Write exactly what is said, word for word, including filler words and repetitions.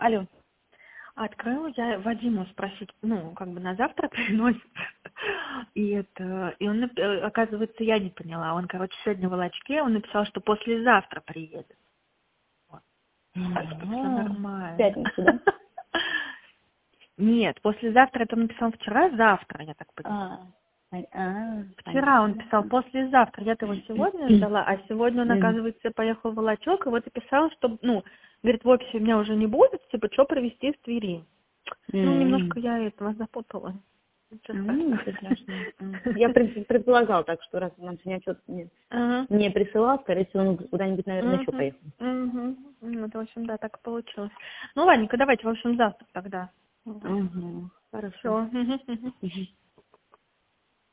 Алло. Открыла я Вадиму спросить, ну, как бы на завтра приносит. И это, и он, нап- э, оказывается, я не поняла. Он, короче, сегодня в Волочке, он написал, что послезавтра приедет. Вот. Так что все А, В нормально. пятницу, да? Нет, послезавтра это он написал вчера, завтра, я так поняла. А, пон- а, Вчера он писал понятно. послезавтра, я его сегодня ждала, а сегодня он, Мгм. оказывается, поехал в Волочок, и вот и писал, что, ну, говорит, в офисе меня уже не будет, типа, что провести в Твери. Ну, М. немножко я этого запутала. Ничего М, страшного. Ничего страшного. М. Я пред- предполагал так, что раз он нам сегодня что-то не, Ага. не присылал, скорее всего, он куда-нибудь, наверное, еще Мгм. поехал. Мгм. Ну, это, в общем, да, так и получилось. Ну, ладненько, давайте, в общем, завтра тогда. Угу. Хорошо. Все. Мгм.